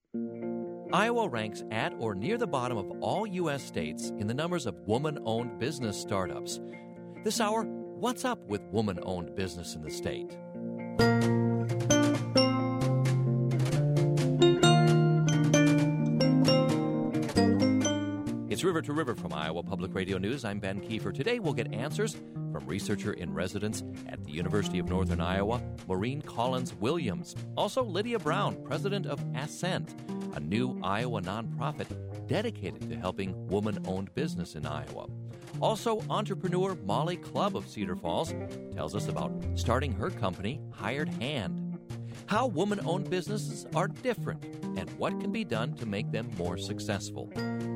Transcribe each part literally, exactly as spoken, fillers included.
Iowa ranks at or near the bottom of all U S states in the numbers of woman-owned business startups. This hour, what's up with woman-owned business in the state? It's River to River from Iowa Public Radio News. I'm Ben Kiefer. Today we'll get answers from researcher in residence at the University of Northern Iowa, Maureen Collins-Williams. Also, Lydia Brown, president of Ascent, a new Iowa nonprofit dedicated to helping woman-owned business in Iowa. Also, entrepreneur Molly Clubb of Cedar Falls tells us about starting her company, Hired Hand, how woman-owned businesses are different, and what can be done to make them more successful.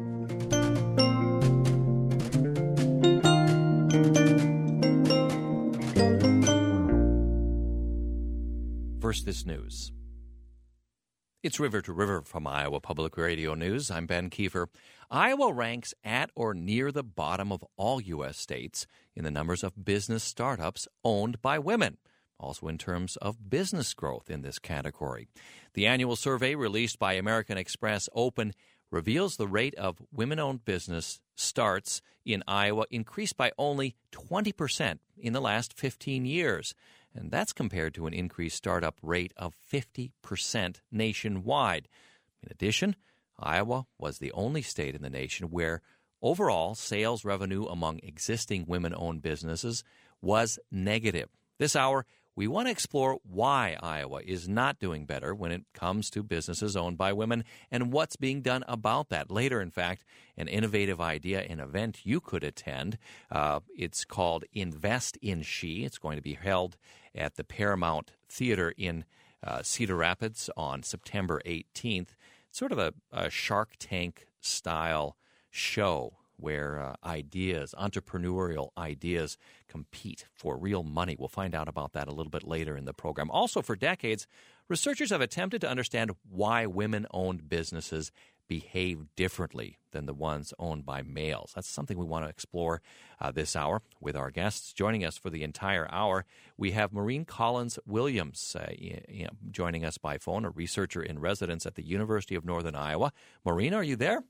First, this news. It's River to River from Iowa Public Radio News. I'm Ben Kiefer. Iowa ranks at or near the bottom of all U S states in the numbers of business startups owned by women, also in terms of business growth in this category. The annual survey released by American Express Open reveals the rate of women-owned business starts in Iowa increased by only twenty percent in the last fifteen years. And that's compared to an increased startup rate of fifty percent nationwide. In addition, Iowa was the only state in the nation where overall sales revenue among existing women-owned businesses was negative. This hour, we want to explore why Iowa is not doing better when it comes to businesses owned by women and what's being done about that. Later, in fact, an innovative idea, an event you could attend. Uh, it's called Invest in She. It's going to be held at the Paramount Theater in uh, Cedar Rapids on September eighteenth. It's sort of a, a Shark Tank-style show where uh, ideas, entrepreneurial ideas, compete for real money. We'll find out about that a little bit later in the program. Also, for decades, researchers have attempted to understand why women-owned businesses behave differently than the ones owned by males. That's something we want to explore uh, this hour with our guests. Joining us for the entire hour, we have Maureen Collins-Williams uh, you know, joining us by phone, a researcher in residence at the University of Northern Iowa. Maureen, are you there?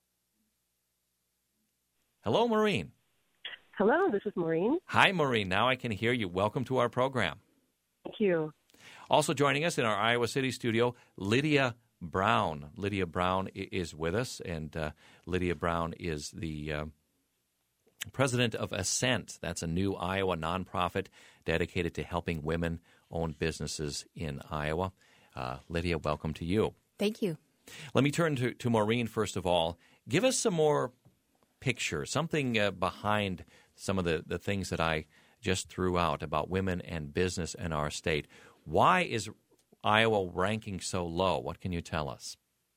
Hello, Maureen. Hello, this is Maureen. Hi, Maureen. Now I can hear you. Welcome to our program. Thank you. Also joining us in our Iowa City studio, Lydia Brown. Lydia Brown is with us, and uh, Lydia Brown is the uh, president of Ascent. That's a new Iowa nonprofit dedicated to helping women-owned businesses in Iowa. Uh, Lydia, welcome to you. Thank you. Let me turn to, to Maureen first of all. Give us some more picture, something uh, behind some of the, the things that I just threw out about women and business in our state. Why is Iowa ranking so low? What can you tell us?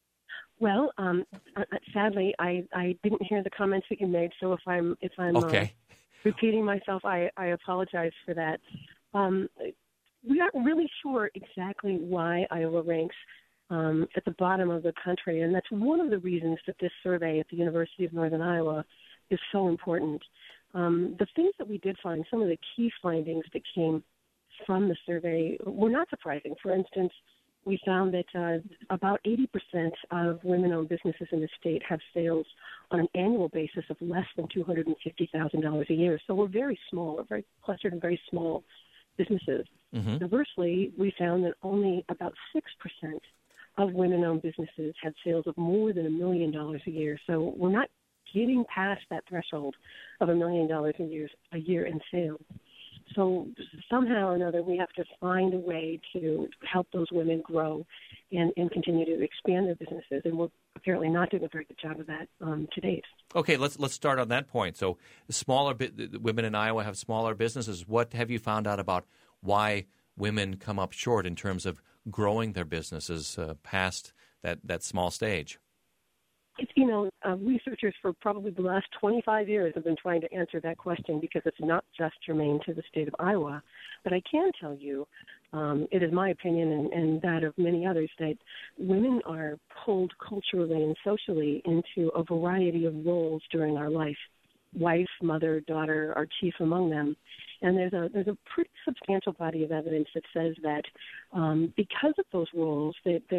Well, um, sadly, I, I didn't hear the comments that you made, so if I'm if I'm okay. uh, repeating myself, I, I apologize for that. Um, we aren't really sure exactly why Iowa ranks um, at the bottom of the country, and that's one of the reasons that this survey at the University of Northern Iowa is so important. Um, the things that we did find, some of the key findings that came from the survey were not surprising. For instance, we found that uh, about eighty percent of women-owned businesses in the state have sales on an annual basis of less than two hundred fifty thousand dollars a year. So we're very small, we're very clustered and very small businesses. Mm-hmm. Conversely, we found that only about six percent of women-owned businesses had sales of more than a million dollars a year. So we're not getting past that threshold of a million dollars a year, a year in sales. So somehow or another, we have to find a way to help those women grow and, and continue to expand their businesses. And we're apparently not doing a very good job of that um, to date. Okay, let's let's start on that point. So smaller women in Iowa have smaller businesses. What have you found out about why women come up short in terms of growing their businesses uh, past that, that small stage? It's, you know, uh, researchers for probably the last twenty-five years have been trying to answer that question because it's not just germane to the state of Iowa. But I can tell you, um, it is my opinion and, and that of many others, that women are pulled culturally and socially into a variety of roles during our life. Wife, mother, daughter are chief among them. And there's a there's a pretty substantial body of evidence that says that um, because of those roles that, that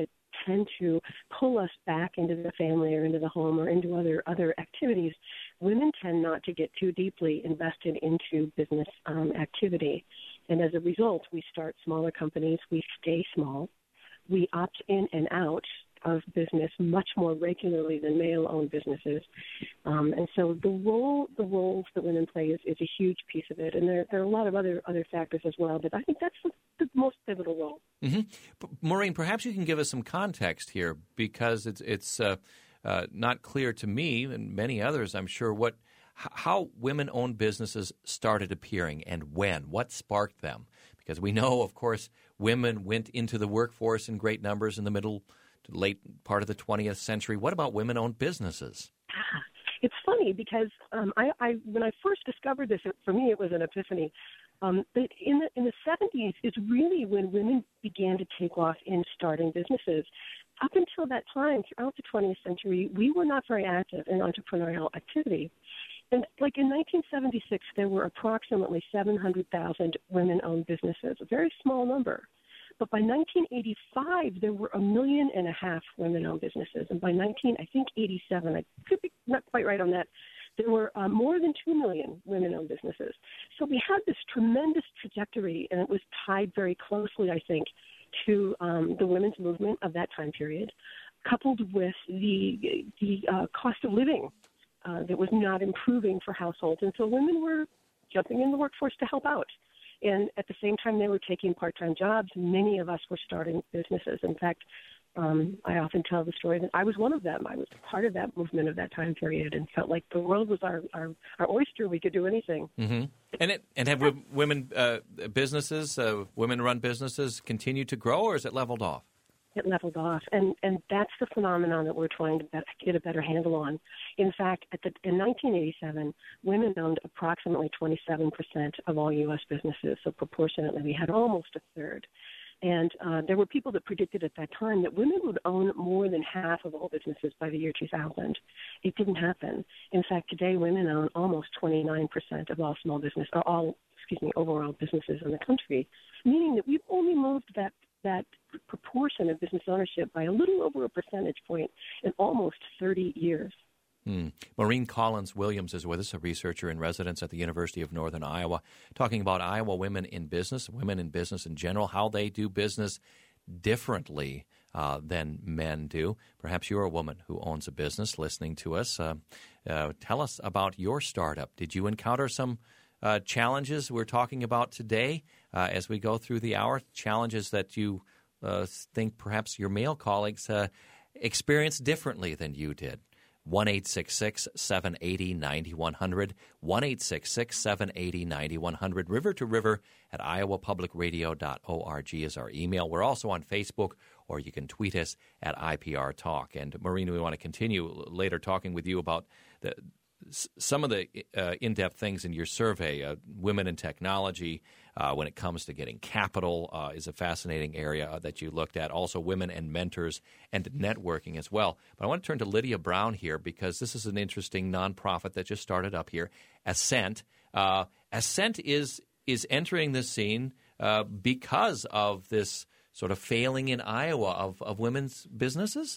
tend to pull us back into the family or into the home or into other other activities, women tend not to get too deeply invested into business um, activity. And as a result, we start smaller companies, we stay small, we opt in and out of business much more regularly than male-owned businesses. Um, and so the role, the roles that women play is, is a huge piece of it. And there, there are a lot of other, other factors as well, but I think that's the, the most pivotal role. Mm-hmm. Maureen, perhaps you can give us some context here, because it's, it's uh, uh, not clear to me and many others, I'm sure, what how women-owned businesses started appearing and when, what sparked them. Because we know, of course, women went into the workforce in great numbers in the middle to late part of the twentieth century. What about women-owned businesses? Ah, it's funny because um, I, I when I first discovered this, it, for me it was an epiphany. Um, but in the in the seventies is really when women began to take off in starting businesses. Up until that time, throughout the twentieth century, we were not very active in entrepreneurial activity. And like in nineteen seventy-six, there were approximately seven hundred thousand women-owned businesses, a very small number. But by nineteen eighty-five, there were a million and a half women-owned businesses. And by nineteen, I think eighty-seven, I could be not quite right on that, there were uh, more than two million women-owned businesses. So we had this tremendous trajectory, and it was tied very closely, I think, to um, the women's movement of that time period, coupled with the the uh, cost of living uh, that was not improving for households. And so women were jumping in the workforce to help out. And at the same time, they were taking part-time jobs. Many of us were starting businesses. In fact, um, I often tell the story that I was one of them. I was part of that movement of that time period and felt like the world was our, our, our oyster. We could do anything. Mm-hmm. And it, and have w- women uh, businesses, uh, women-run businesses continued to grow, or is it leveled off? It leveled off, and and that's the phenomenon that we're trying to bet, get a better handle on. In fact, at the, in nineteen eighty-seven, women owned approximately twenty-seven percent of all U S businesses, so proportionately we had almost a third. And uh, there were people that predicted at that time that women would own more than half of all businesses by the year two thousand. It didn't happen. In fact, today women own almost twenty-nine percent of all small business, or all, excuse me, overall businesses in the country, meaning that we've only moved that that proportion of business ownership by a little over a percentage point in almost thirty years. Hmm. Maureen Collins-Williams is with us, a researcher in residence at the University of Northern Iowa, talking about Iowa women in business, women in business in general, how they do business differently uh, than men do. Perhaps you're a woman who owns a business listening to us. Uh, uh, tell us about your startup. Did you encounter some uh, challenges we're talking about today uh, as we go through the hour, challenges that you uh, think perhaps your male colleagues uh, experienced differently than you did? one eight six six, seven eight zero, nine one zero zero, one eight six six, seven eight zero, nine one zero zero, river to river at iowa public radio dot org is our email. We're also on Facebook, or you can tweet us at I P R Talk. And, Maureen, we want to continue later talking with you about the, some of the uh, in-depth things in your survey. Uh, women in technology, uh, when it comes to getting capital, uh, is a fascinating area that you looked at. Also, women and mentors and networking as well. But I want to turn to Lydia Brown here, because this is an interesting nonprofit that just started up here, Ascent. Uh, Ascent is is entering the scene uh, because of this sort of failing in Iowa of, of women's businesses?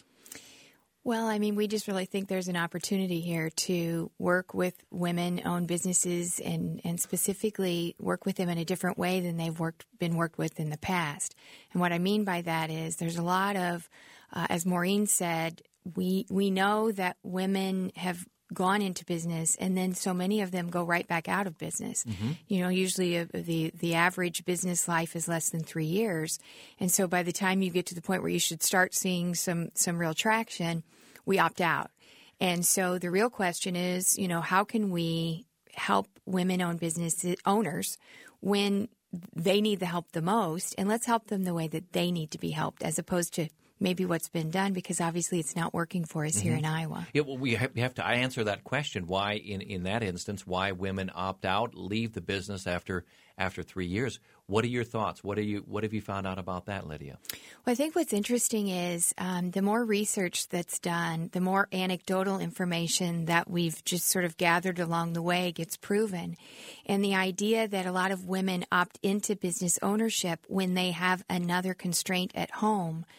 Well, I mean, we just really think there's an opportunity here to work with women-owned businesses and, and specifically work with them in a different way than they've worked been worked with in the past. And what I mean by that is there's a lot of, uh, as Maureen said, we we know that women have gone into business, and then so many of them go right back out of business. Mm-hmm. You know, usually uh, the the average business life is less than three years. And so by the time you get to the point where you should start seeing some some real traction, we opt out. And so the real question is, you know, how can we help women-owned business owners when they need the help the most? And let's help them the way that they need to be helped, as opposed to maybe what's been done, because obviously it's not working for us mm-hmm. here in Iowa. Yeah, well, we have to answer that question. Why, in, in that instance, why women opt out, leave the business after after three years? What are your thoughts? What are you? What have you found out about that, Lydia? Well, I think what's interesting is um, the more research that's done, the more anecdotal information that we've just sort of gathered along the way gets proven. And the idea that a lot of women opt into business ownership when they have another constraint at home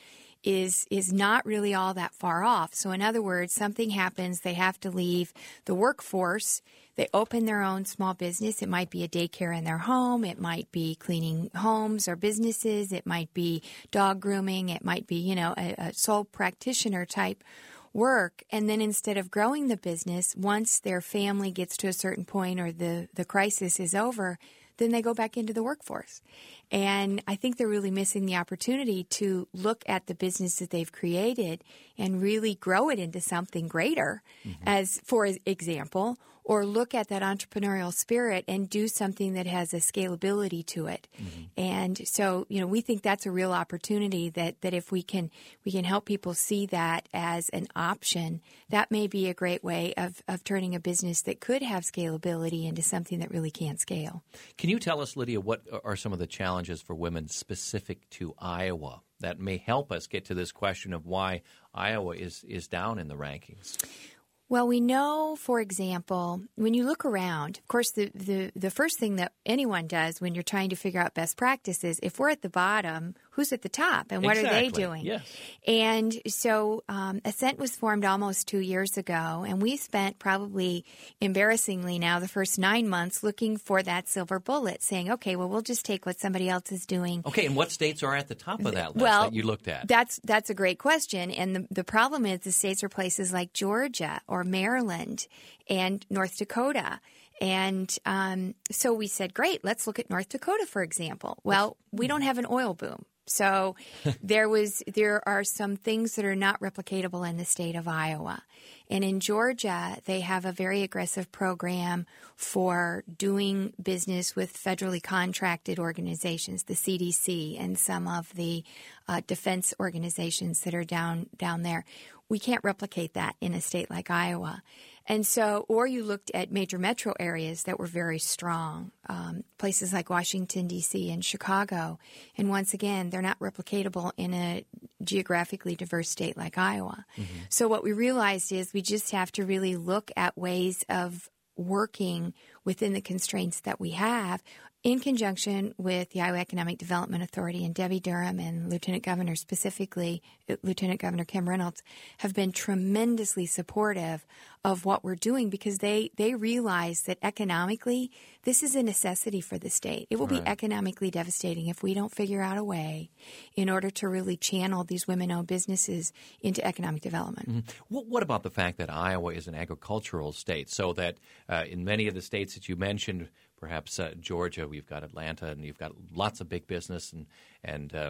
is is not really all that far off. So in other words, something happens, they have to leave the workforce. They open their own small business. It might be a daycare in their home. It might be cleaning homes or businesses. It might be dog grooming. It might be, you know, a, a sole practitioner type work. And then instead of growing the business, once their family gets to a certain point or the, the crisis is over, then they go back into the workforce. And I think they're really missing the opportunity to look at the business that they've created and really grow it into something greater, mm-hmm. as for example, or look at that entrepreneurial spirit and do something that has a scalability to it. Mm-hmm. And so, you know, we think that's a real opportunity that, that if we can we can help people see that as an option, that may be a great way of, of turning a business that could have scalability into something that really can scale. Can you tell us, Lydia, what are some of the challenges for women specific to Iowa that may help us get to this question of why Iowa is, is down in the rankings? Well, we know, for example, when you look around, of course, the, the, the first thing that anyone does when you're trying to figure out best practices, if we're at the bottom, who's at the top and what exactly. are they doing? Yes. And so um, Ascent was formed almost two years ago, and we spent probably embarrassingly now the first nine months looking for that silver bullet, saying, okay, well, we'll just take what somebody else is doing. Okay, and what states are at the top of that list well, that you looked at? That's, that's a great question. And the, the problem is the states are places like Georgia or Maryland and North Dakota. And um, so we said, great, let's look at North Dakota, for example. Well, we don't have an oil boom. So there was there are some things that are not replicatable in the state of Iowa. And in Georgia, they have a very aggressive program for doing business with federally contracted organizations, the C D C and some of the uh, defense organizations that are down down there. We can't replicate that in a state like Iowa. And so, or you looked at major metro areas that were very strong, um, places like Washington, D C and Chicago. And once again, they're not replicatable in a geographically diverse state like Iowa. Mm-hmm. So what we realized is we just have to really look at ways of working within the constraints that we have in conjunction with the Iowa Economic Development Authority, and Debbie Durham and Lieutenant Governor specifically, Lieutenant Governor Kim Reynolds, have been tremendously supportive of what we're doing because they, they realize that economically this is a necessity for the state. It will right. be economically devastating if we don't figure out a way in order to really channel these women-owned businesses into economic development. Mm-hmm. What, what about the fact that Iowa is an agricultural state, so that uh, in many of the states that you mentioned, perhaps uh, Georgia, we've got Atlanta, and you've got lots of big business and and uh,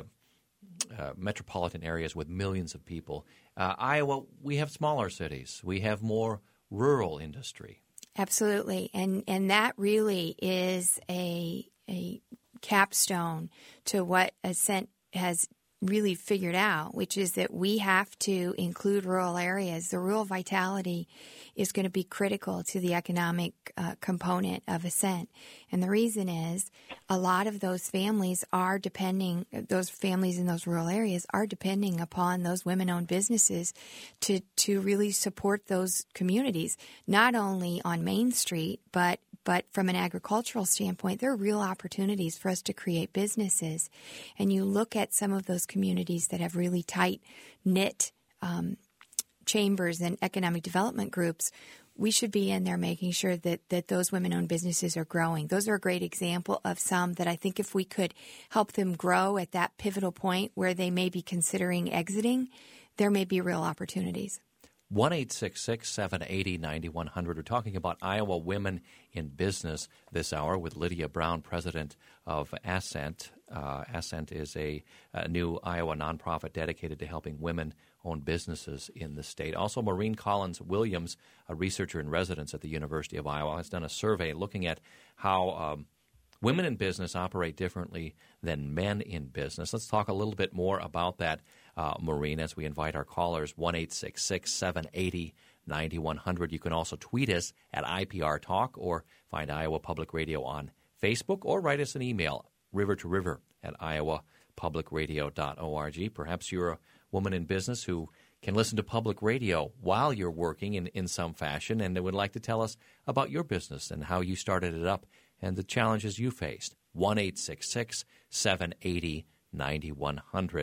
uh, metropolitan areas with millions of people. Uh, Iowa, we have smaller cities. We have more rural industry. Absolutely, and and that really is a a capstone to what Ascent has really figured out, which is that we have to include rural areas. The rural vitality is going to be critical to the economic uh, component of Ascent. And the reason is a lot of those families are depending, those families in those rural areas are depending upon those women-owned businesses to, to really support those communities, not only on Main Street, but But from an agricultural standpoint, there are real opportunities for us to create businesses. And you look at some of those communities that have really tight-knit um, chambers and economic development groups, we should be in there making sure that, that those women-owned businesses are growing. Those are a great example of some that I think if we could help them grow at that pivotal point where they may be considering exiting, there may be real opportunities. one eight six six, seven eight zero, nine one zero zero. We're talking about Iowa women in business this hour with Lydia Brown, president of Ascent. Uh, Ascent is a, a new Iowa nonprofit dedicated to helping women-owned businesses in the state. Also, Maureen Collins-Williams, a researcher in residence at the University of Iowa, has done a survey looking at how um, women in business operate differently than men in business. Let's talk a little bit more about that, uh, Maureen, as we invite our callers, one eight six six, seven eight zero, nine one zero zero. You can also tweet us at I P R Talk or find Iowa Public Radio on Facebook or write us an email, river to river at iowa public radio dot org. Perhaps you're a woman in business who can listen to public radio while you're working in, in some fashion and would like to tell us about your business and how you started it up and the challenges you faced. one eight six six, seven eight zero, nine one zero zero.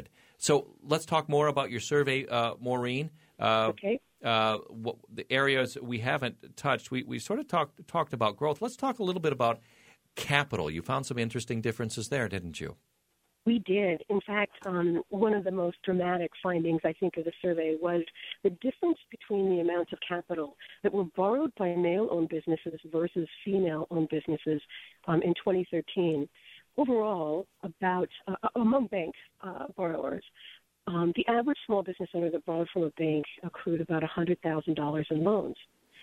So let's talk more about your survey, uh, Maureen. Uh, okay. Uh, what, the areas we haven't touched, we, we sort of talked talked about growth. Let's talk a little bit about capital. You found some interesting differences there, didn't you? We did. In fact, um, one of the most dramatic findings, I think, of the survey was the difference between the amounts of capital that were borrowed by male-owned businesses versus female-owned businesses um, in twenty thirteen. Overall, about uh, among bank uh, borrowers, um, the average small business owner that borrowed from a bank accrued about one hundred thousand dollars in loans.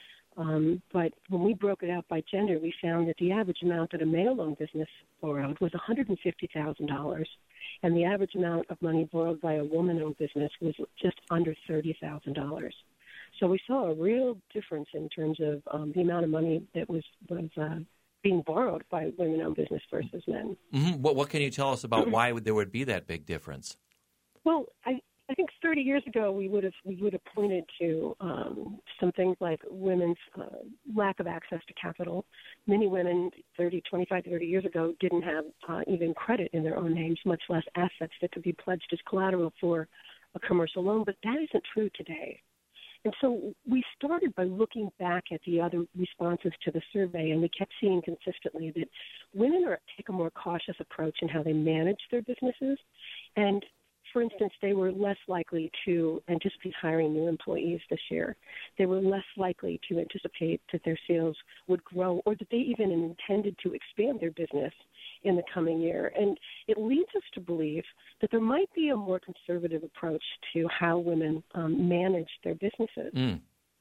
Um, but when we broke it out by gender, we found that the average amount that a male-owned business borrowed was one hundred fifty thousand dollars, and the average amount of money borrowed by a woman-owned business was just under thirty thousand dollars. So we saw a real difference in terms of um, the amount of money that was, was uh, being borrowed by women-owned business versus men. Mm-hmm. What, what can you tell us about why there would be that big difference? Well, I, I think thirty years ago we would have we would have pointed to um, some things like women's uh, lack of access to capital. Many women thirty, twenty-five, thirty years ago didn't have uh, even credit in their own names, much less assets that could be pledged as collateral for a commercial loan. But that isn't true today. And so we started by looking back at the other responses to the survey, and we kept seeing consistently that women are take a more cautious approach in how they manage their businesses. And for instance, they were less likely to anticipate hiring new employees this year. They were less likely to anticipate that their sales would grow or that they even intended to expand their business in the coming year. And it leads us to believe that there might be a more conservative approach to how women um, manage their businesses. Mm.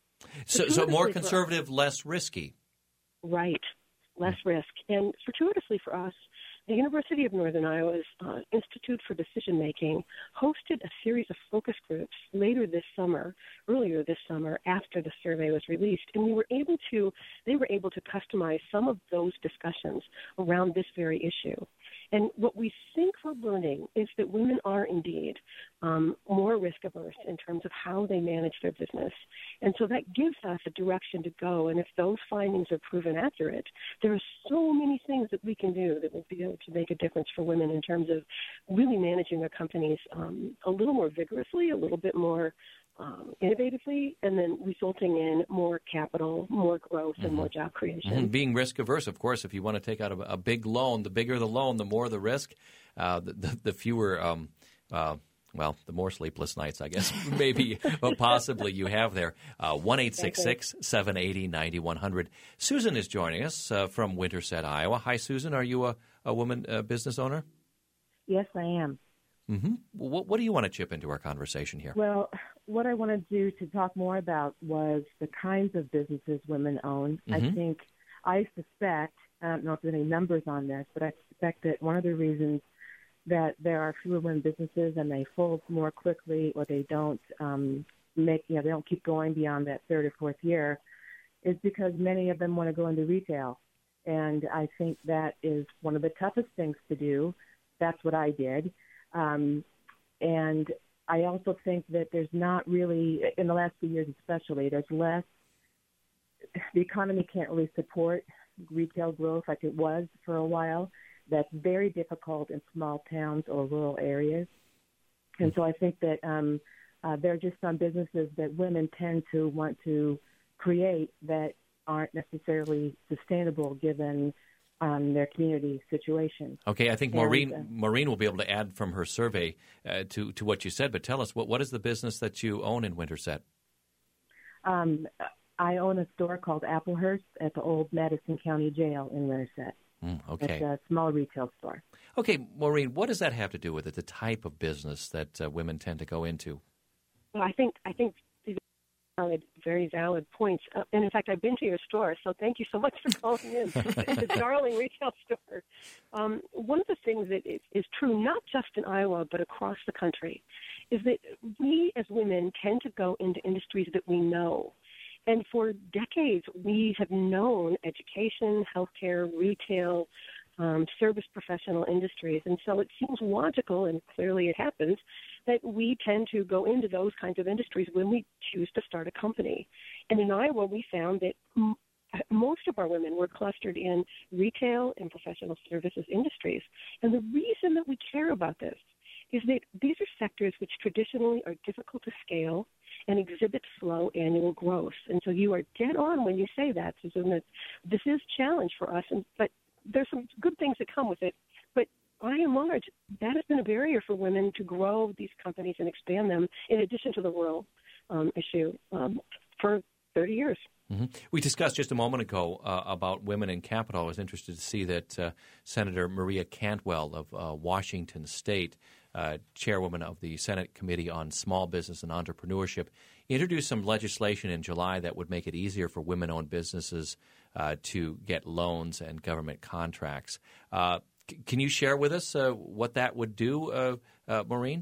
So, so more conservative, less risky. Right, less risk. And fortuitously for us, the University of Northern Iowa's uh, Institute for Decision Making hosted a series of focus groups later this summer, earlier this summer, after the survey was released, and we were able to, they were able to customize some of those discussions around this very issue. And what we think we're learning is that women are indeed um, more risk averse in terms of how they manage their business. And so that gives us a direction to go. And if those findings are proven accurate, there are so many things that we can do that will be able to make a difference for women in terms of really managing their companies um, a little more vigorously, a little bit more Um, innovatively, and then resulting in more capital, more growth, and mm-hmm. more job creation. Mm-hmm. Being risk averse, of course, if you want to take out a, a big loan, the bigger the loan, the more the risk, uh, the, the, the fewer, um, uh, well, the more sleepless nights, I guess, maybe uh, possibly you have there. Uh, one eight six six, seven eight zero, nine one zero zero. Susan is joining us uh, from Winterset, Iowa. Hi, Susan. Are you a, a woman uh, business owner? Yes, I am. Mm-hmm. What, what do you want to chip into our conversation here? Well, what I want to do to talk more about was the kinds of businesses women own. Mm-hmm. I think, I suspect, I don't know if there's any numbers on this, but I suspect that one of the reasons that there are fewer women businesses and they fold more quickly or they don't um, make, you know, they don't keep going beyond that third or fourth year is because many of them want to go into retail. And I think that is one of the toughest things to do. That's what I did. Um, and I also think that there's not really, in the last few years especially, there's less, the economy can't really support retail growth like it was for a while. That's very difficult in small towns or rural areas. And so I think that um, uh, there are just some businesses that women tend to want to create that aren't necessarily sustainable given Um, their community situation. Okay, I think Maureen and, uh, Maureen will be able to add from her survey uh, to, to what you said, but tell us, what, what is the business that you own in Winterset? Um, I own a store called Applehurst at the old Madison County Jail in Winterset. Mm, okay. It's a small retail store. Okay, Maureen, what does that have to do with it, the type of business that uh, women tend to go into? Well, I think I think these are valid, very valid points. Uh, and in fact, I've been to your store, so thank you so much for calling in. It's a darling retail store. Um, one of the things that is, is true, not just in Iowa, but across the country, is that we as women tend to go into industries that we know. And for decades, we have known education, healthcare, retail, um, service professional industries. And so it seems logical, and clearly it happens, that we tend to go into those kinds of industries when we choose to start a company. And in Iowa, we found that m- most of our women were clustered in retail and professional services industries. And the reason that we care about this is that these are sectors which traditionally are difficult to scale and exhibit slow annual growth. And so you are dead on when you say that, Susan, that this is a challenge for us, and, but there's some good things that come with it. But by and large, that has been a barrier for women to grow these companies and expand them, in addition to the rural um, issue, um, for thirty years. Mm-hmm. We discussed just a moment ago uh, about women in capital. I was interested to see that uh, Senator Maria Cantwell of uh, Washington State, uh, chairwoman of the Senate Committee on Small Business and Entrepreneurship, introduced some legislation in July that would make it easier for women-owned businesses uh, to get loans and government contracts. Uh, c- can you share with us uh, what that would do, uh, uh, Maureen?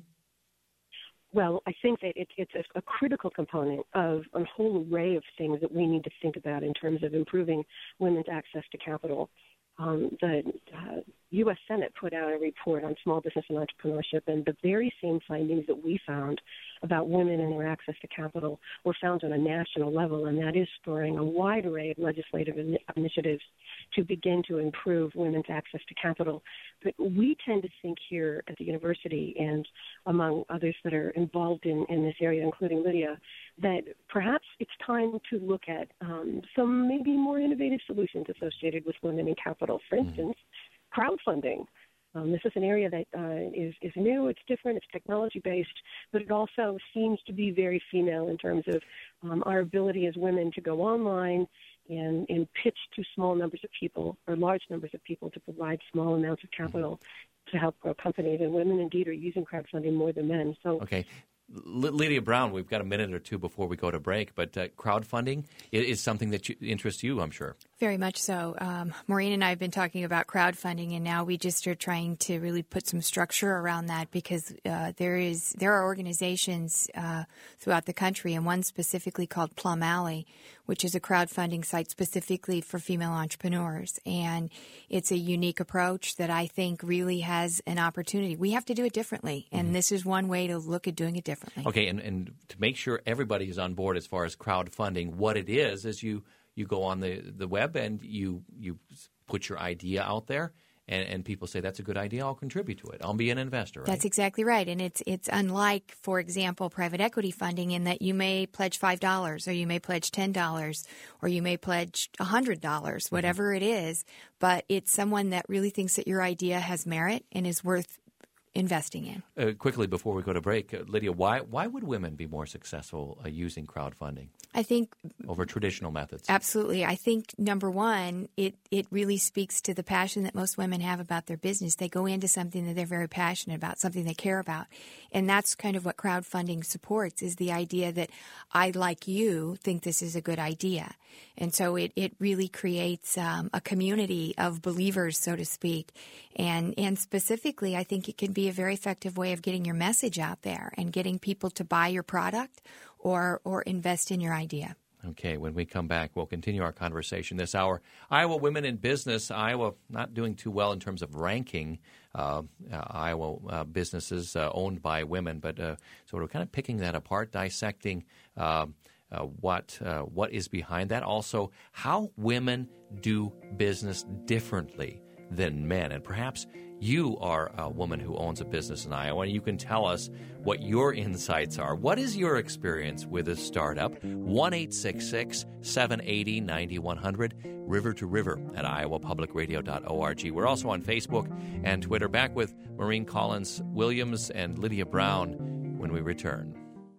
Well, I think that it, it's a, a critical component of a whole array of things that we need to think about in terms of improving women's access to capital. Um, the uh, U S Senate put out a report on small business and entrepreneurship, and the very same findings that we found about women and their access to capital were found on a national level, and that is spurring a wide array of legislative in- initiatives to begin to improve women's access to capital. But we tend to think here at the university, and among others that are involved in, in this area, including Lydia, that perhaps it's time to look at um, some maybe more innovative solutions associated with women in capital. For instance, mm-hmm. crowdfunding. Um, this is an area that uh, is, is new, it's different, it's technology-based, but it also seems to be very female in terms of um, our ability as women to go online and, and pitch to small numbers of people or large numbers of people to provide small amounts of capital to help grow companies. And women indeed are using crowdfunding more than men. So, okay. L- Lydia Brown, we've got a minute or two before we go to break, but uh, crowdfunding is, is something that you, interests you, I'm sure. Very much so. Um, Maureen and I have been talking about crowdfunding, and now we just are trying to really put some structure around that, because uh, there is there are organizations uh, throughout the country, and one specifically called Plum Alley, which is a crowdfunding site specifically for female entrepreneurs. And it's a unique approach that I think really has an opportunity. We have to do it differently, and mm-hmm. this is one way to look at doing it differently. Okay, and, and to make sure everybody is on board as far as crowdfunding, what it is is you you go on the, the web and you you put your idea out there, and, and people say, that's a good idea, I'll contribute to it. I'll be an investor, right? That's exactly right. And it's it's unlike, for example, private equity funding, in that you may pledge five dollars or you may pledge ten dollars or you may pledge one hundred dollars, whatever mm-hmm. it is, but it's someone that really thinks that your idea has merit and is worth investing in. Uh, quickly before we go to break, uh, Lydia, why why would women be more successful uh, using crowdfunding? I think over traditional methods. Absolutely. I think, number one, it, it really speaks to the passion that most women have about their business. They go into something that they're very passionate about, something they care about. And that's kind of what crowdfunding supports, is the idea that I, like you, think this is a good idea. And so it, it really creates um, a community of believers, so to speak. And, and specifically, I think it can be a very effective way of getting your message out there and getting people to buy your product or or invest in your idea. Okay, when we come back, we'll continue our conversation this hour. Iowa Women in Business. Iowa not doing too well in terms of ranking uh, uh, Iowa uh, businesses uh, owned by women, but uh, so we're kind of picking that apart, dissecting uh, uh, what uh, what is behind that. Also, how women do business differently than men, and perhaps you are a woman who owns a business in Iowa, and you can tell us what your insights are. What is your experience with a startup? one eight six six, seven eight zero, nine one zero zero, river to river at iowa public radio dot org. We're also on Facebook and Twitter. Back with Maureen Collins Williams and Lydia Brown when we return.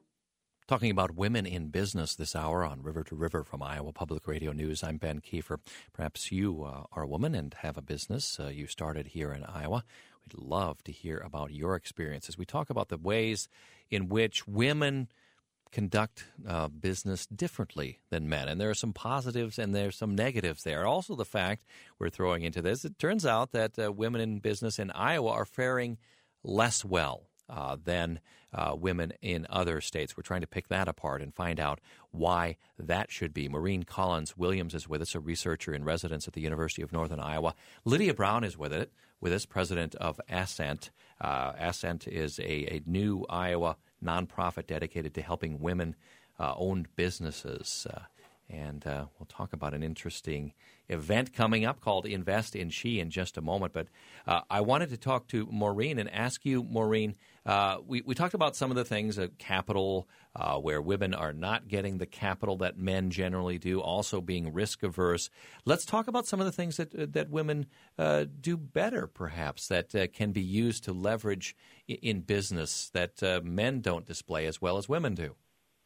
Talking about women in business this hour on River to River from Iowa Public Radio News. I'm Ben Kiefer. Perhaps you uh, are a woman and have a business uh, you started here in Iowa. We'd love to hear about your experiences. We talk about the ways in which women conduct uh, business differently than men. And there are some positives and there's some negatives there. Also the fact we're throwing into this, it turns out that uh, women in business in Iowa are faring less well Uh, than uh, women in other states. We're trying to pick that apart and find out why that should be. Maureen Collins Williams is with us, a researcher in residence at the University of Northern Iowa. Lydia Brown is with it, with us, president of Ascent. Uh, Ascent is a, a new Iowa nonprofit dedicated to helping women uh, own businesses. Uh, And uh, we'll talk about an interesting event coming up called Invest in She in just a moment. But uh, I wanted to talk to Maureen and ask you, Maureen, uh, we, we talked about some of the things, uh, capital, uh, where women are not getting the capital that men generally do, also being risk averse. Let's talk about some of the things that, uh, that women uh, do better, perhaps, that uh, can be used to leverage in, in business that uh, men don't display as well as women do.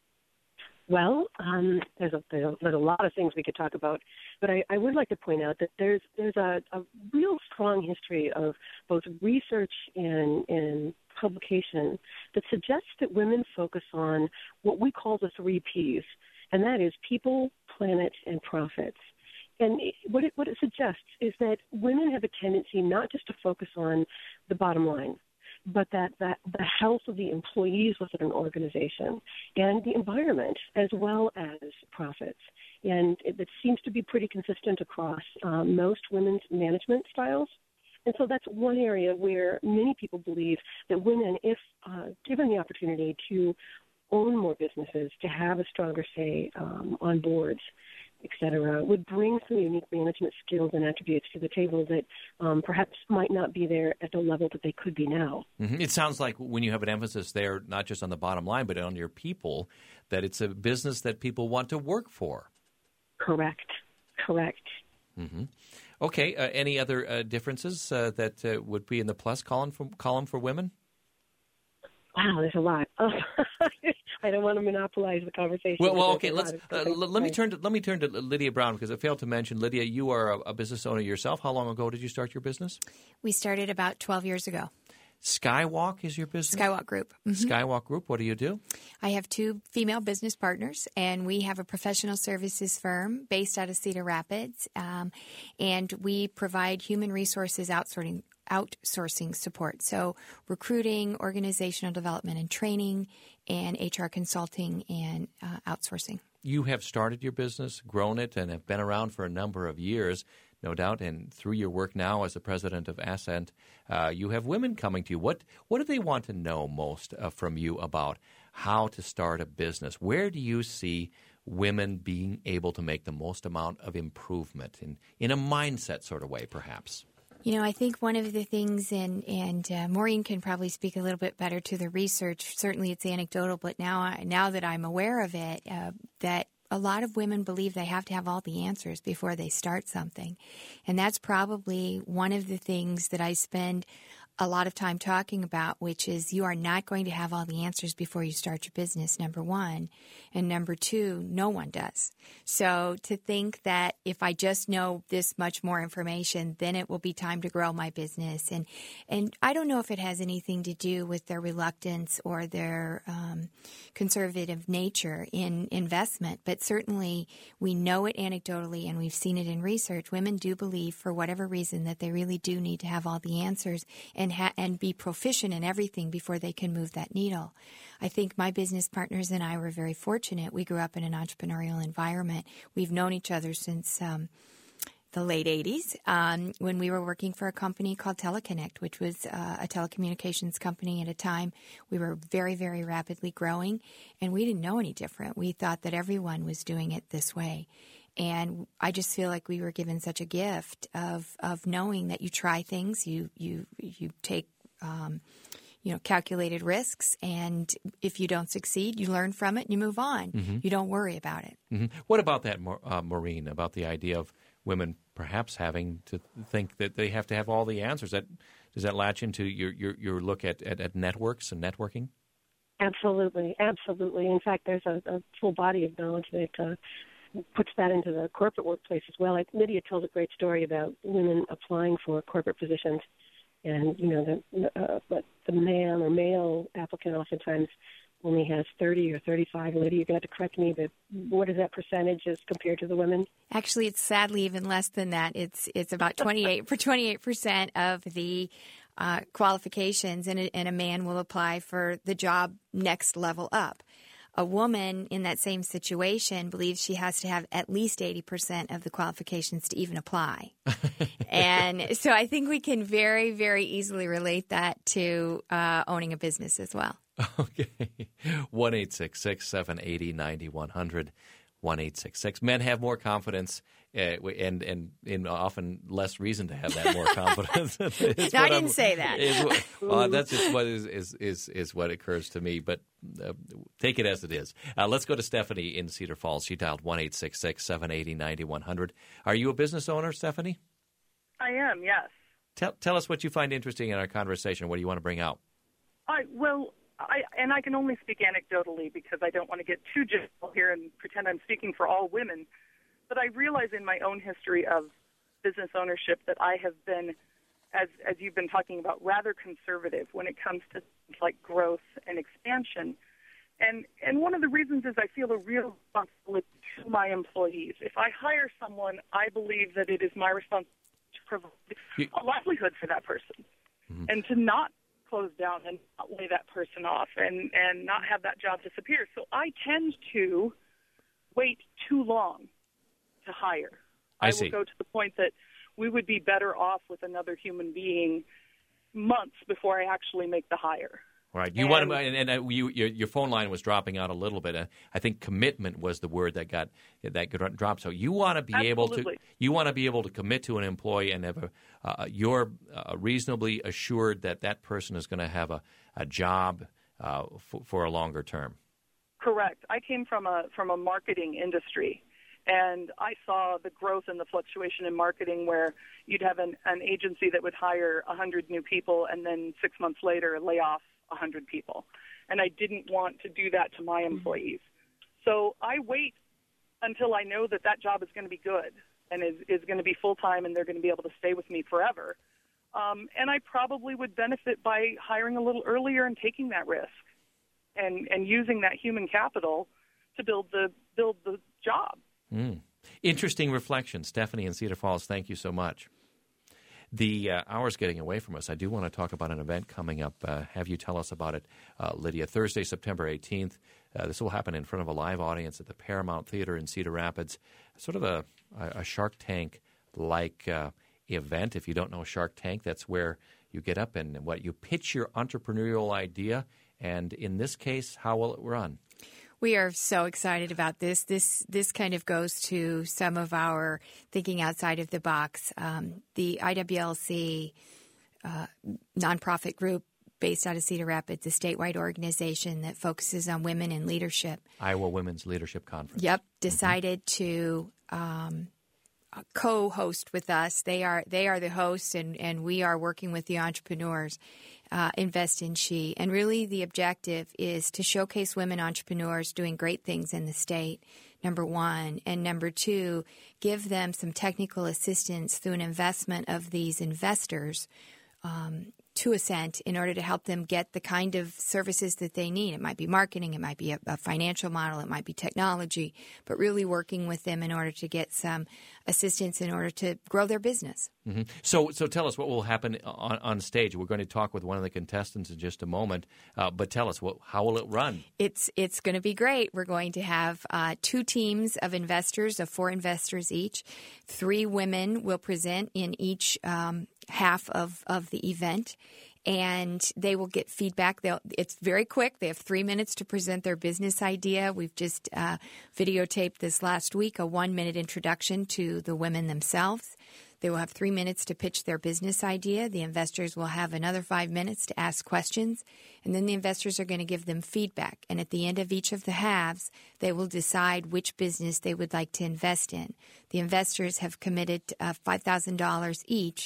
Well, um, there's, a, there's a lot of things we could talk about, but I, I would like to point out that there's there's a, a real strong history of both research and, and publication that suggests that women focus on what we call the three Ps, and that is people, planet, and profits. And it, what, it, what it suggests is that women have a tendency not just to focus on the bottom line, but that, that the health of the employees within an organization and the environment as well as profits. And it, it seems to be pretty consistent across um, most women's management styles. And so that's one area where many people believe that women, if uh, given the opportunity to own more businesses, to have a stronger say um, on boards, et cetera, would bring some unique management skills and attributes to the table that um, perhaps might not be there at the level that they could be now. Mm-hmm. It sounds like when you have an emphasis there, not just on the bottom line, but on your people, that it's a business that people want to work for. Correct. Correct. Mm-hmm. Okay. Uh, any other uh, differences uh, that uh, would be in the plus column for, column for women? Wow, there's a lot. I don't want to monopolize the conversation. Well, well okay. Let's uh, let me turn to let me turn to Lydia Brown, because I failed to mention, Lydia, you are a, a business owner yourself. How long ago did you start your business? We started about twelve years ago. Skywalk is your business? Skywalk Group. Mm-hmm. Skywalk Group. What do you do? I have two female business partners, and we have a professional services firm based out of Cedar Rapids, um, and we provide human resources outsourcing outsourcing support. So recruiting, organizational development and training, and H R consulting and uh, outsourcing. You have started your business, grown it, and have been around for a number of years, no doubt. And through your work now as the president of Ascent, uh, you have women coming to you. What what do they want to know most uh, from you about how to start a business? Where do you see women being able to make the most amount of improvement in, in a mindset sort of way, perhaps? You know, I think one of the things, and, and uh, Maureen can probably speak a little bit better to the research. Certainly it's anecdotal, but now, I, now that I'm aware of it, uh, that a lot of women believe they have to have all the answers before they start something. And that's probably one of the things that I spend a lot of time talking about, which is you are not going to have all the answers before you start your business, number one. And number two, no one does. So to think that if I just know this much more information, then it will be time to grow my business. And and I don't know if it has anything to do with their reluctance or their um, conservative nature in investment, but certainly we know it anecdotally and we've seen it in research. Women do believe, for whatever reason, that they really do need to have all the answers and ha- and be proficient in everything before they can move that needle. I think my business partners and I were very fortunate. We grew up in an entrepreneurial environment. We've known each other since um, the late eighties um, when we were working for a company called Teleconnect, which was uh, a telecommunications company at a time. We were very, very rapidly growing, and we didn't know any different. We thought that everyone was doing it this way. And I just feel like we were given such a gift of, of knowing that you try things, you you you take um, you know calculated risks, and if you don't succeed, you learn from it and you move on. Mm-hmm. You don't worry about it. Mm-hmm. What about that, uh, Maureen? About the idea of women perhaps having to think that they have to have all the answers? That does that latch into your your, your look at, at, at networks and networking? Absolutely, absolutely. In fact, there's a, a full body of knowledge that Uh, puts that into the corporate workplace as well. Like Lydia tells a great story about women applying for corporate positions, and you know the uh, but the man or male applicant oftentimes only has thirty or thirty-five. Lydia, you're going to have to correct me, but what is that percentage as compared to the women? Actually, it's sadly even less than that. It's it's about twenty-eight for twenty-eight percent of the uh, qualifications, and a, and a man will apply for the job next level up. A woman in that same situation believes she has to have at least eighty percent of the qualifications to even apply. And so I think we can very, very easily relate that to uh, owning a business as well. Okay. one eight six six, seven eight zero, nine one zero zero. one eight six six. Men have more confidence uh, and, and and often less reason to have that more confidence. No, I didn't I'm, say that. Is, well, that's just what is, is, is, is what occurs to me, but uh, take it as it is. Uh, let's go to Stephanie in Cedar Falls. She dialed one eight six six, seven eight zero, nine one zero zero. Are you a business owner, Stephanie? I am, yes. Tell, tell us what you find interesting in our conversation. What do you want to bring out? I, well, I, and I can only speak anecdotally because I don't want to get too general here and pretend I'm speaking for all women. But I realize in my own history of business ownership that I have been, as as you've been talking about, rather conservative when it comes to things like growth and expansion. And and one of the reasons is I feel a real responsibility to my employees. If I hire someone, I believe that it is my responsibility to provide a livelihood for that person, mm-hmm. and to not close down and not lay that person off and, and not have that job disappear. So I tend to wait too long to hire. I, I see. will go to the point that we would be better off with another human being months before I actually make the hire. Right. You and, want to, and, and uh, you, your, your phone line was dropping out a little bit. Uh, I think commitment was the word that got that got dropped. So you want to be absolutely. able to you want to be able to commit to an employee and have a uh, you're uh, reasonably assured that that person is going to have a, a job uh, f- for a longer term. Correct. I came from a from a marketing industry. And I saw the growth and the fluctuation in marketing where you'd have an, an agency that would hire one hundred new people and then six months later lay off one hundred people. And I didn't want to do that to my employees. So I wait until I know that that job is going to be good and is, is going to be full-time and they're going to be able to stay with me forever. Um, and I probably would benefit by hiring a little earlier and taking that risk and, and using that human capital to build the build the job. Mm. Interesting reflection. Stephanie in Cedar Falls, thank you so much. The uh, hour's getting away from us. I do want to talk about an event coming up. Uh, have you tell us about it, uh, Lydia. Thursday, September eighteenth. Uh, this will happen in front of a live audience at the Paramount Theater in Cedar Rapids. Sort of a, a Shark Tank-like uh, event. If you don't know Shark Tank, that's where you get up and what you pitch your entrepreneurial idea. And in this case, how will it run? We are so excited about this. This this kind of goes to some of our thinking outside of the box. Um, the I W L C uh, nonprofit group based out of Cedar Rapids, a statewide organization that focuses on women in leadership. Iowa Women's Leadership Conference. Yep, decided mm-hmm. to um, co-host with us. They are they are the hosts, and, and we are working with the entrepreneurs. Uh, Invest in She. And really the objective is to showcase women entrepreneurs doing great things in the state, number one. And number two, give them some technical assistance through an investment of these investors um, to Ascent in order to help them get the kind of services that they need. It might be marketing, it might be a, a financial model, it might be technology, but really working with them in order to get some assistance in order to grow their business. Mm-hmm. So so tell us what will happen on, on stage. We're going to talk with one of the contestants in just a moment, uh, but tell us, what, how will it run? It's it's going to be great. We're going to have uh, two teams of investors, of four investors each. Three women will present in each um, half of, of the event, and they will get feedback. They'll, it's very quick. They have three minutes to present their business idea. We've just uh, videotaped this last week, a one-minute introduction to the women themselves. They will have three minutes to pitch their business idea. The investors will have another five minutes to ask questions, and then the investors are going to give them feedback. And at the end of each of the halves, they will decide which business they would like to invest in. The investors have committed uh, five thousand dollars each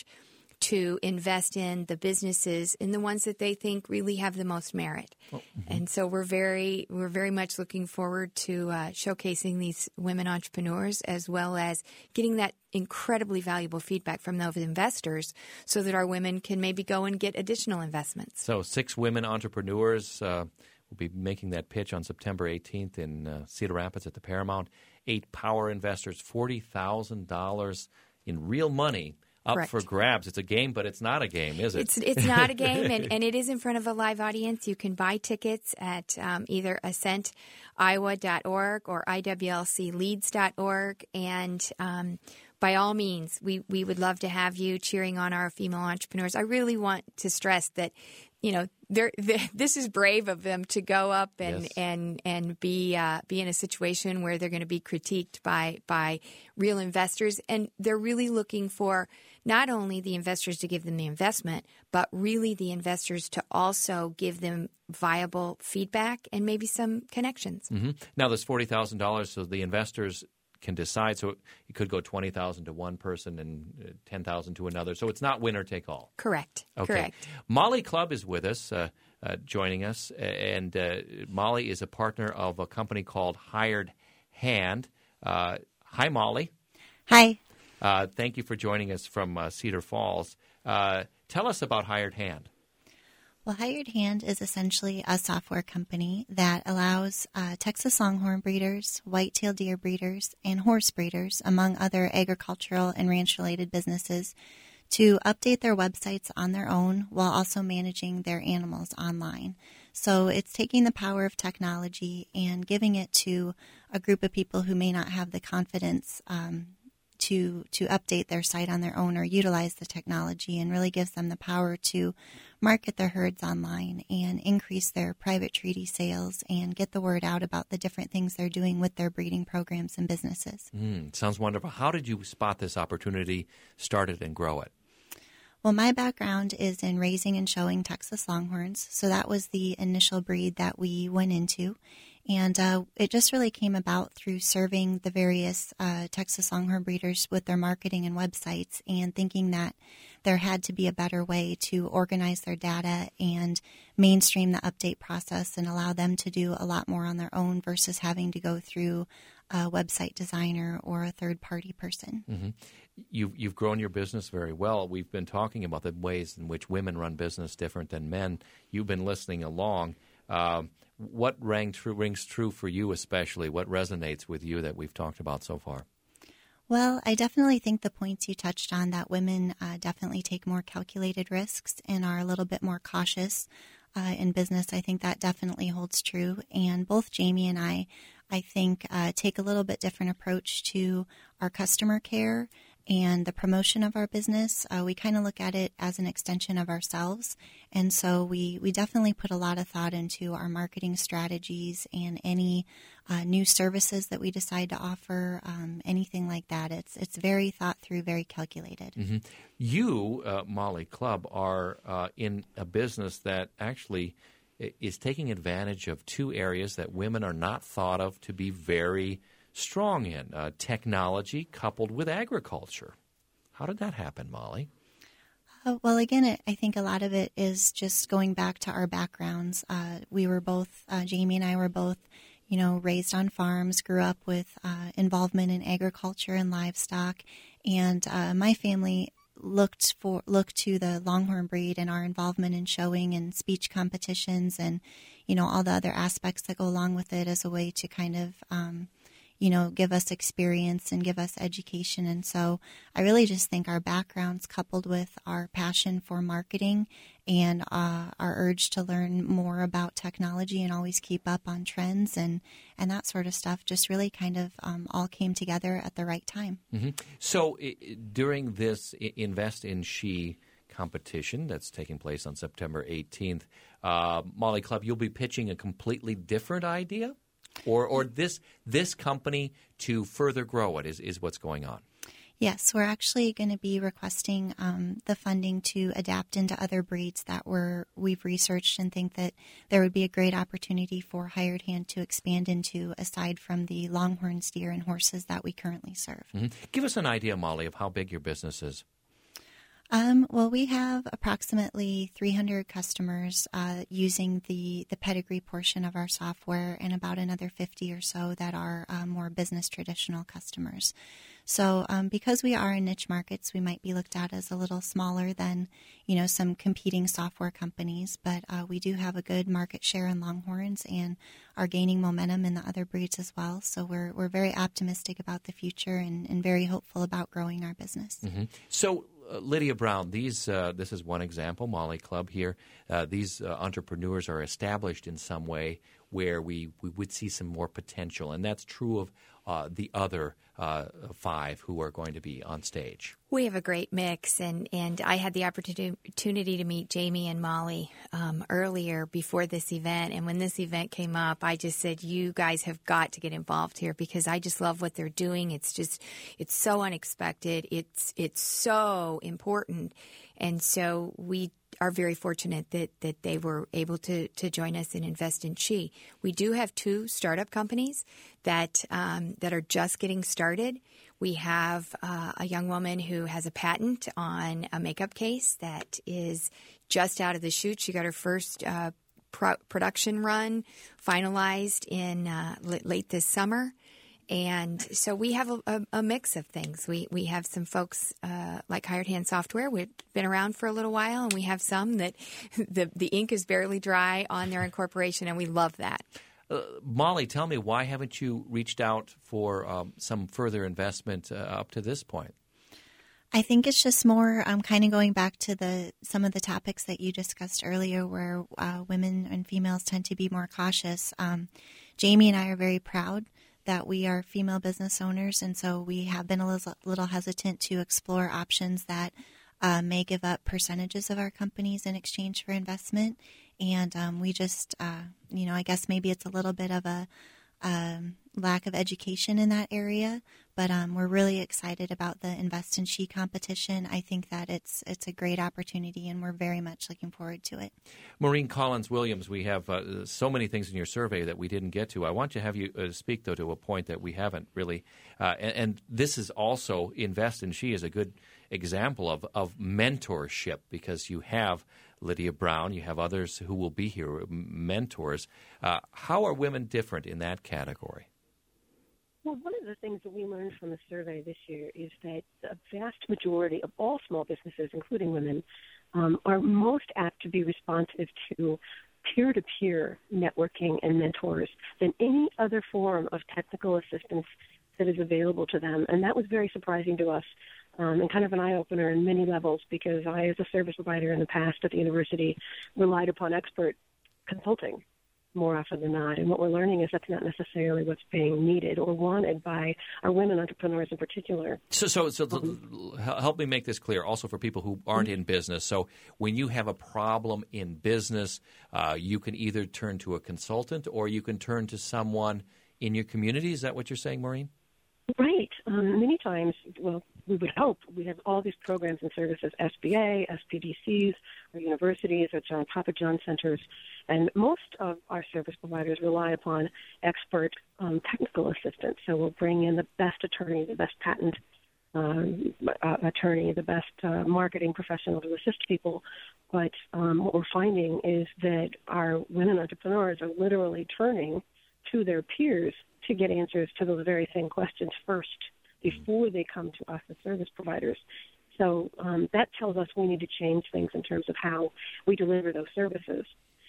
to invest in the businesses, in the ones that they think really have the most merit. Oh, mm-hmm. And so we're very we're very much looking forward to uh, showcasing these women entrepreneurs, as well as getting that incredibly valuable feedback from those investors so that our women can maybe go and get additional investments. So six women entrepreneurs uh, will be making that pitch on September eighteenth in uh, Cedar Rapids at the Paramount. Eight power investors, forty thousand dollars in real money up Correct. For grabs. It's a game, but it's not a game, is it? It's it's not a game, and, and it is in front of a live audience. You can buy tickets at um, either ascent iowa dot org or I W L C leads dot org, and um, by all means, we, we would love to have you cheering on our female entrepreneurs. I really want to stress that you know, they're, they're, this is brave of them to go up and Yes. and and be uh, be in a situation where they're going to be critiqued by by real investors, and they're really looking for not only the investors to give them the investment, but really the investors to also give them viable feedback and maybe some connections. Mm-hmm. Now, there's forty thousand dollars, so the investors can decide. So it could go twenty thousand dollars to one person and uh, ten thousand dollars to another. So it's not winner take all. Correct. Okay. Correct. Molly Clubb is with us, uh, uh, joining us, and uh, Molly is a partner of a company called Hired Hand. Uh, hi, Molly. Hi. Uh, thank you for joining us from uh, Cedar Falls. Uh, tell us about Hired Hand. Well, Hired Hand is essentially a software company that allows uh, Texas Longhorn breeders, white-tailed deer breeders, and horse breeders, among other agricultural and ranch-related businesses, to update their websites on their own while also managing their animals online. So it's taking the power of technology and giving it to a group of people who may not have the confidence um, to to update their site on their own or utilize the technology, and really gives them the power to market their herds online and increase their private treaty sales and get the word out about the different things they're doing with their breeding programs and businesses. Mm, sounds wonderful. How did you spot this opportunity, start it, and grow it? Well, my background is in raising and showing Texas Longhorns, so that was the initial breed that we went into. And uh, it just really came about through serving the various uh, Texas Longhorn breeders with their marketing and websites, and thinking that there had to be a better way to organize their data and mainstream the update process and allow them to do a lot more on their own versus having to go through a website designer or a third-party person. Mm-hmm. You've, you've grown your business very well. We've been talking about the ways in which women run business different than men. You've been listening along. Um, what rang true, rings true for you especially? What resonates with you that we've talked about so far? Well, I definitely think the points you touched on, that women uh, definitely take more calculated risks and are a little bit more cautious uh, in business. I think that definitely holds true. And both Jamie and I, I think, uh, take a little bit different approach to our customer care and the promotion of our business. Uh, we kind of look at it as an extension of ourselves. And so we, we definitely put a lot of thought into our marketing strategies and any uh, new services that we decide to offer, um, anything like that. It's it's very thought through, very calculated. Mm-hmm. You, uh, Molly Clubb, are uh, in a business that actually is taking advantage of two areas that women are not thought of to be very strong in, uh, technology coupled with agriculture. How did that happen, Molly? Uh, well, again, it, I think a lot of it is just going back to our backgrounds. Uh, we were both, uh, Jamie and I were both, you know, raised on farms, grew up with uh, involvement in agriculture and livestock, and uh, my family looked for looked to the Longhorn breed and our involvement in showing and speech competitions and, you know, all the other aspects that go along with it as a way to kind of um, you know, give us experience and give us education. And so I really just think our backgrounds, coupled with our passion for marketing and uh, our urge to learn more about technology and always keep up on trends and, and that sort of stuff, just really kind of um, all came together at the right time. Mm-hmm. So I- during this I- Invest in She competition that's taking place on September eighteenth, uh, Molly Clubb, you'll be pitching a completely different idea? Or or this this company to further grow it is, is what's going on? Yes, we're actually going to be requesting um, the funding to adapt into other breeds that we're, we've researched and think that there would be a great opportunity for Hired Hand to expand into, aside from the Longhorn steer and horses that we currently serve. Mm-hmm. Give us an idea, Molly, of how big your business is. Um, well, we have approximately three hundred customers uh, using the, the pedigree portion of our software, and about another fifty or so that are uh, more business traditional customers. So um, because we are in niche markets, we might be looked at as a little smaller than, you know, some competing software companies, but uh, we do have a good market share in Longhorns and are gaining momentum in the other breeds as well. So we're we're very optimistic about the future and, and very hopeful about growing our business. Mm-hmm. So Uh, Lydia Brown, these uh, this is one example, Molly Clubb here. Uh, these uh, entrepreneurs are established in some way. where we, we would see some more potential. And that's true of uh, the other uh, five who are going to be on stage. We have a great mix, and, and I had the opportunity to meet Jamie and Molly um, earlier before this event. And when this event came up, I just said, you guys have got to get involved here because I just love what they're doing. It's just, it's so unexpected. It's, it's so important. And so we are very fortunate that, that they were able to, to join us and invest in She. We do have two startup companies that um, that are just getting started. We have uh, a young woman who has a patent on a makeup case that is just out of the chute. She got her first uh, pro- production run finalized in uh, l- late this summer. And so we have a, a, a mix of things. We we have some folks uh, like Hired Hand Software. We've been around for a little while, and we have some that the the ink is barely dry on their incorporation, and we love that. Uh, Molly, tell me, why haven't you reached out for um, some further investment uh, up to this point? I think it's just more um, kind of going back to the some of the topics that you discussed earlier, where uh, women and females tend to be more cautious. Um, Jamie and I are very proud that we are female business owners, and so we have been a little, little hesitant to explore options that uh, may give up percentages of our companies in exchange for investment. And um, we just, uh, you know, I guess maybe it's a little bit of a um, lack of education in that area, but um, we're really excited about the Invest in She competition. I think that it's it's a great opportunity, and we're very much looking forward to it. Maureen Collins-Williams, we have uh, so many things in your survey that we didn't get to. I want to have you uh, speak, though, to a point that we haven't really. Uh, and, and this is also, Invest in She is a good example of, of mentorship, because you have Lydia Brown, you have others who will be here, mentors. Uh, how are women different in that category? Well, one of the things that we learned from the survey this year is that a vast majority of all small businesses, including women, um, are most apt to be responsive to peer-to-peer networking and mentors than any other form of technical assistance that is available to them. And that was very surprising to us um, and kind of an eye-opener in many levels, because I, as a service provider in the past at the university, relied upon expert consulting more often than not. And what we're learning is that's not necessarily what's being needed or wanted by our women entrepreneurs in particular. So, so, so um, help me make this clear also for people who aren't in business. So when you have a problem in business, uh, you can either turn to a consultant or you can turn to someone in your community. Is that what you're saying, Maureen? Right. Um, many times, well, we would hope we have all these programs and services, S B A, S P D Cs, our universities, our John Papa John centers, and most of our service providers rely upon expert um, technical assistance. So we'll bring in the best attorney, the best patent um, uh, attorney, the best uh, marketing professional to assist people. But um, what we're finding is that our women entrepreneurs are literally turning to their peers to get answers to those very same questions first before they come to us as service providers. So um, that tells us we need to change things in terms of how we deliver those services.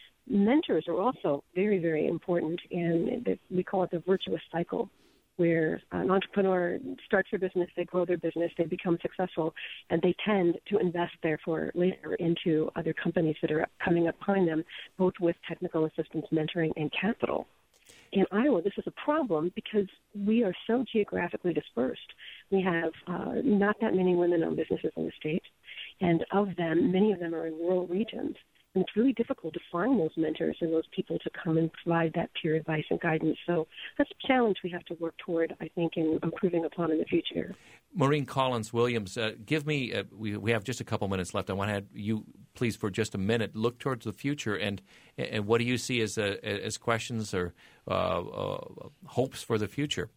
Mentors are also very, very important, and we call it the virtuous cycle, where an entrepreneur starts their business, they grow their business, they become successful, and they tend to invest, therefore, later into other companies that are coming up behind them, both with technical assistance, mentoring, and capital. In Iowa, this is a problem because we are so geographically dispersed. We have uh, not that many women-owned businesses in the state, and of them, many of them are in rural regions. And it's really difficult to find those mentors and those people to come and provide that peer advice and guidance. So that's a challenge we have to work toward, I think, in improving upon in the future. Maureen Collins-Williams, uh, give me, uh, we, we have just a couple minutes left. I want to have you, please, for just a minute, look towards the future, and and what do you see as uh, as questions or uh, uh, hopes for the future?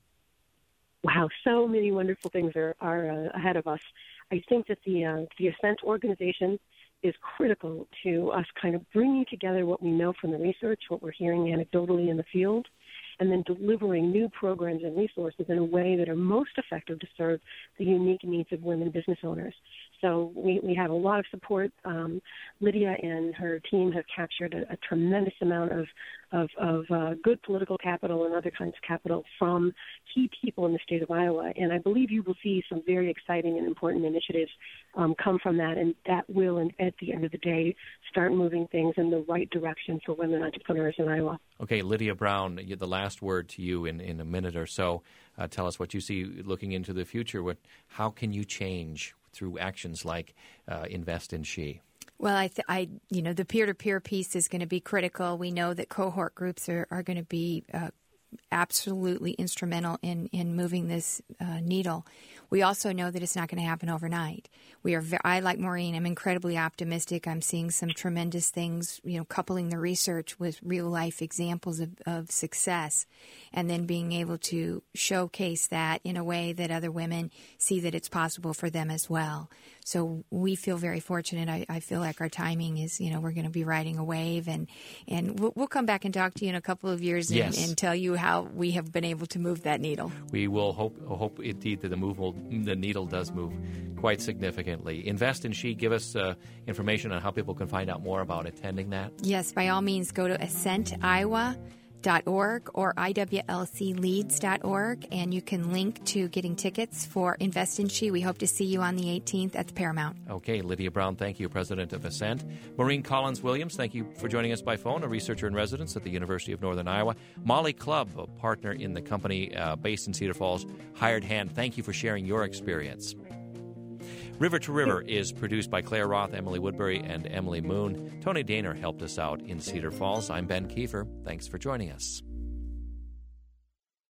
Wow, so many wonderful things are, are uh, ahead of us. I think that the uh, the Ascent organization is critical to us kind of bringing together what we know from the research, what we're hearing anecdotally in the field, and then delivering new programs and resources in a way that are most effective to serve the unique needs of women business owners. So we, we have a lot of support. Um, Lydia and her team have captured a, a tremendous amount of of, of uh, good political capital and other kinds of capital from key people in the state of Iowa. And I believe you will see some very exciting and important initiatives um, come from that, and that will, and at the end of the day, start moving things in the right direction for women entrepreneurs in Iowa. Okay, Lydia Brown, the last word to you in, in a minute or so. Uh, tell us what you see looking into the future. What, how can you change through actions like uh, Invest in She? Well, I, th- I, you know, the peer-to-peer piece is going to be critical. We know that cohort groups are, are going to be uh, absolutely instrumental in, in moving this uh, needle. We also know that it's not going to happen overnight. We are. Ve- I, like Maureen, I'm incredibly optimistic. I'm seeing some tremendous things, you know, coupling the research with real-life examples of, of success, and then being able to showcase that in a way that other women see that it's possible for them as well. So we feel very fortunate. I, I feel like our timing is, you know, we're going to be riding a wave, and, and we'll, we'll come back and talk to you in a couple of years and, yes. and tell you how we have been able to move that needle. We will hope hope indeed that the move will, the needle does move quite significantly. Invest in She. Give us uh, information on how people can find out more about attending that. Yes, by all means, go to ascent iowa dot org or I W L C leads dot org, and you can link to getting tickets for Invest in She. We hope to see you on the eighteenth at the Paramount. Okay, Lydia Brown, thank you, President of Ascent. Maureen Collins-Williams, thank you for joining us by phone, a researcher in residence at the University of Northern Iowa. Molly Clubb, a partner in the company uh, based in Cedar Falls, Hired Hand, thank you for sharing your experience. River to River is produced by Claire Roth, Emily Woodbury, and Emily Moon. Tony Daner helped us out in Cedar Falls. I'm Ben Kiefer. Thanks for joining us.